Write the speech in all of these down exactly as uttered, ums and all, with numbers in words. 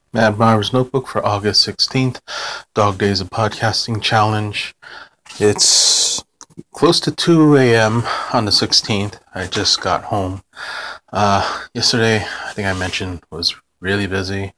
Mad Marv's Notebook for August sixteenth, Dog Days of Podcasting Challenge. It's close to two a m on the sixteenth. I just got home. Uh, yesterday, I think I mentioned, was really busy.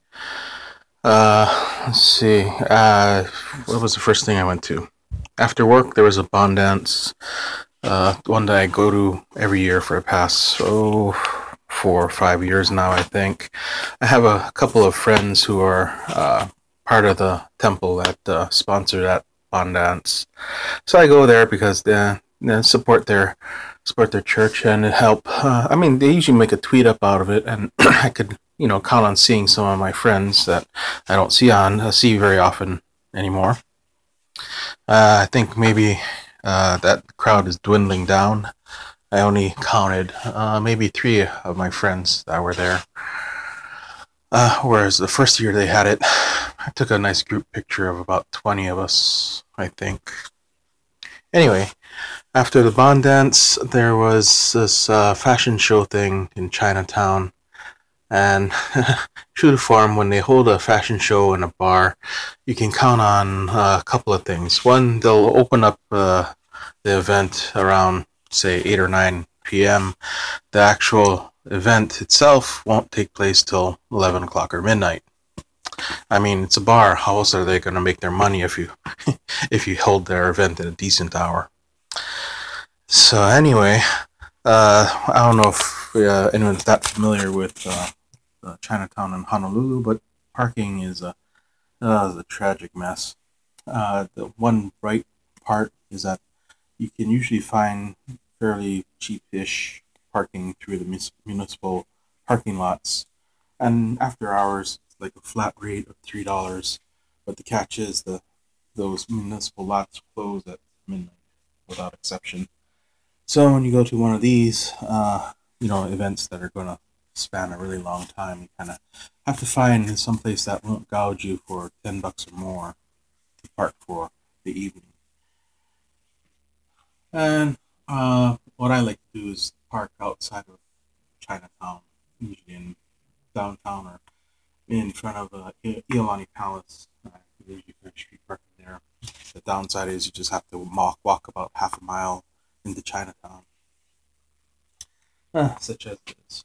Uh, let's see. Uh, what was the first thing I went to? After work, there was a Bond dance, uh, one that I go to every year for the past, oh, four or five years now, I think. I have a couple of friends who are uh, part of the temple that uh, sponsor that Bond dance. So I go there because they, they support their support their church and it help. Uh, I mean, they usually make a tweet up out of it, and I could you know count on seeing some of my friends that I don't see on uh, see very often anymore. Uh, I think maybe uh, that crowd is dwindling down. I only counted uh, maybe three of my friends that were there. Uh, whereas the first year they had it, I took a nice group picture of about twenty of us, I think. Anyway, after the Bond dance, there was this uh, fashion show thing in Chinatown. And true to form, when they hold a fashion show in a bar, you can count on uh, a couple of things. One, they'll open up uh, the event around, say, eight or nine p m. The actual event itself won't take place till eleven o'clock or midnight. I mean, it's a bar. How else are they going to make their money if you if you hold their event at a decent hour? So anyway, uh, I don't know if uh, anyone's that familiar with uh, uh, Chinatown in Honolulu, but parking is a uh, is a tragic mess. Uh, the one bright part is that you can usually find fairly cheapish parking through the municipal parking lots, and after hours, it's like a flat rate of three dollars. But the catch is the those municipal lots close at midnight without exception. So when you go to one of these, uh, you know, events that are going to span a really long time, you kind of have to find some place that won't gouge you for ten bucks or more to park for the evening. And uh, what I like to do is park outside of Chinatown, usually in downtown or in front of uh, Iolani Palace. Uh, usually for street parking there. The downside is you just have to walk, walk about half a mile into Chinatown, uh, such as this.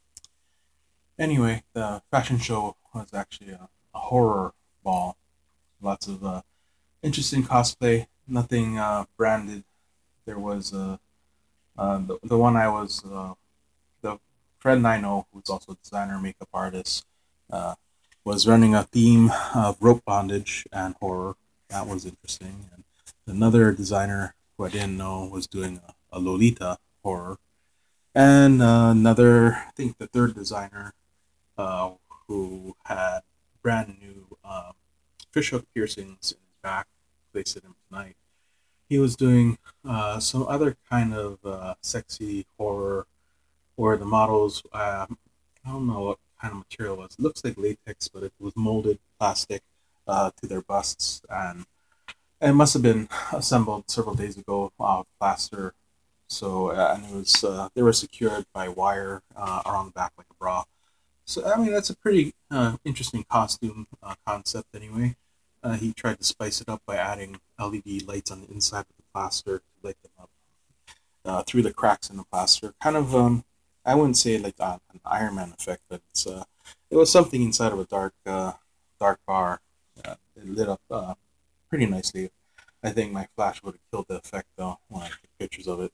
Anyway, the fashion show was actually a, a horror ball. Lots of uh, interesting cosplay. Nothing uh, branded. There was uh, uh, the, the one I was uh, the friend I know who's also a designer, makeup artist, uh, was running a theme of rope bondage and horror. That was interesting. And another designer who I didn't know was doing a, a Lolita horror. And uh, another, I think the third designer uh, who had brand new um, fishhook piercings in his back, placed it in tonight. He was doing uh, some other kind of uh, sexy horror where the models, uh, I don't know what kind of material it was. It looks like latex, but it was molded plastic uh, to their busts. And it must have been assembled several days ago out of plaster. So, uh, and it was, uh, they were secured by wire uh, around the back like a bra. So I mean that's a pretty uh, interesting costume uh, concept. Anyway, uh, he tried to spice it up by adding L E D lights on the inside of the plaster to light them up uh, through the cracks in the plaster. Kind of, um, I wouldn't say like uh, an Iron Man effect, but it's uh, it was something inside of a dark uh, dark bar. Uh, it lit up uh, pretty nicely. I think my flash would have killed the effect though when I took pictures of it.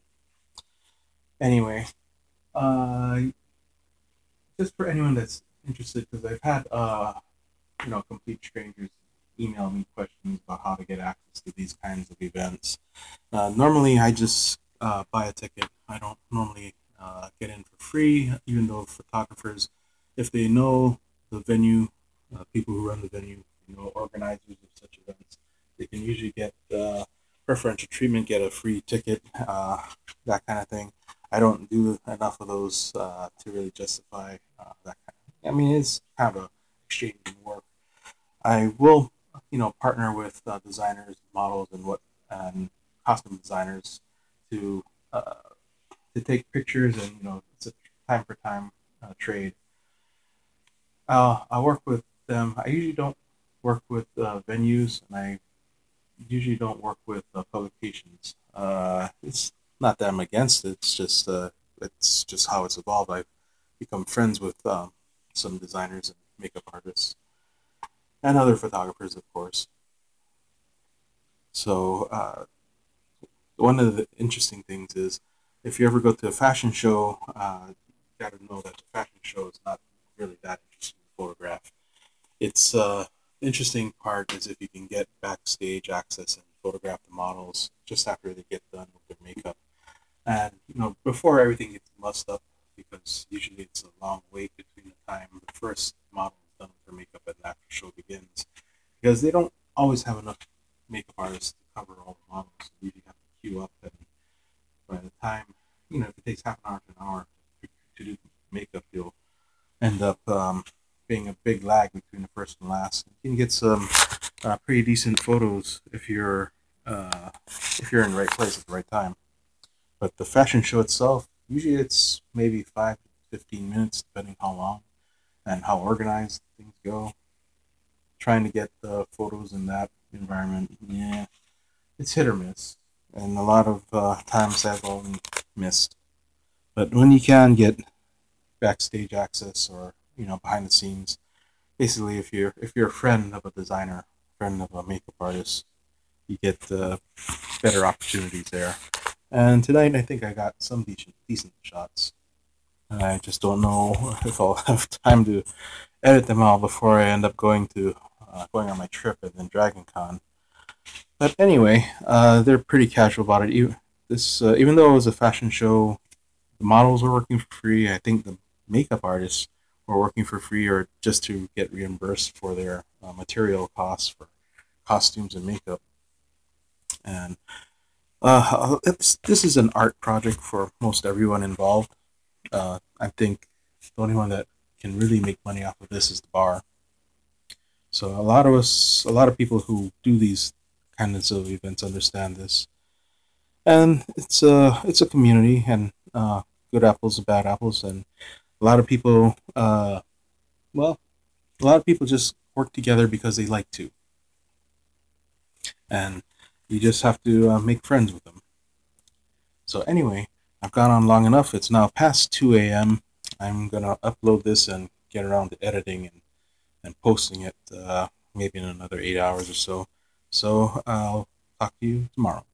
Anyway, uh, just for anyone that's interested, because I've had uh, you know, complete strangers email me questions about how to get access to these kinds of events. Uh, normally, I just uh, buy a ticket. I don't normally uh, get in for free, even though photographers, if they know the venue, uh, people who run the venue, you know, organizers of such events, they can usually get uh, preferential treatment, get a free ticket, uh, that kind of thing. I don't do enough of those uh, to really justify uh, that kind of. I mean, it's kind of a exchange in work. I will, you know, partner with uh, designers, models, and what and costume designers to uh, to take pictures, and you know, it's a time for time uh, trade. Uh, I work with them. I usually don't work with uh, venues, and I usually don't work with uh, publications. Uh, it's not that I'm against it. It's just uh, it's just how it's evolved. I've become friends with um, some designers and makeup artists and other photographers, of course. So uh, one of the interesting things is if you ever go to a fashion show, uh, you got to know that the fashion show is not really that interesting to photograph. It's uh, interesting part is if you can get backstage access and photograph the models just after they get done with their makeup, and you know before everything gets mussed up, because usually it's a long wait between the time the first model is done with their makeup and the after show begins, because they don't always have enough makeup artists to cover all the models. So you usually have to queue up, and by the time you know if it takes half an hour to an hour to do makeup, you'll end up um, being a big lag between the first and last. You can get some uh, pretty decent photos if you're uh, if you're in the right place at the right time. But the fashion show itself, usually it's maybe five to fifteen minutes, depending how long and how organized things go. Trying to get the photos in that environment, yeah, it's hit or miss, and a lot of uh, times I've only missed. But when you can get backstage access or you know behind the scenes, basically if you're if you're a friend of a designer, friend of a makeup artist, you get uh, better opportunities there. And tonight I think I got some decent decent shots. I just don't know if I'll have time to edit them all before I end up going to uh, going on my trip and then Dragon Con. But anyway, uh, they're pretty casual about it. Even, this uh, even though it was a fashion show, the models were working for free. I think the makeup artists were working for free or just to get reimbursed for their uh, material costs for costumes and makeup. And uh, it's, this is an art project for most everyone involved. Uh, I think the only one that can really make money off of this is the bar. So a lot of us, a lot of people who do these kinds of events understand this, and it's a it's a community, and uh, good apples and bad apples, and a lot of people, uh, well, a lot of people just work together because they like to, and you just have to uh, make friends with them. So anyway, I've gone on long enough. It's now past two a m. I'm gonna upload this and get around to editing and, and posting it uh, maybe in another eight hours or so. So I'll talk to you tomorrow.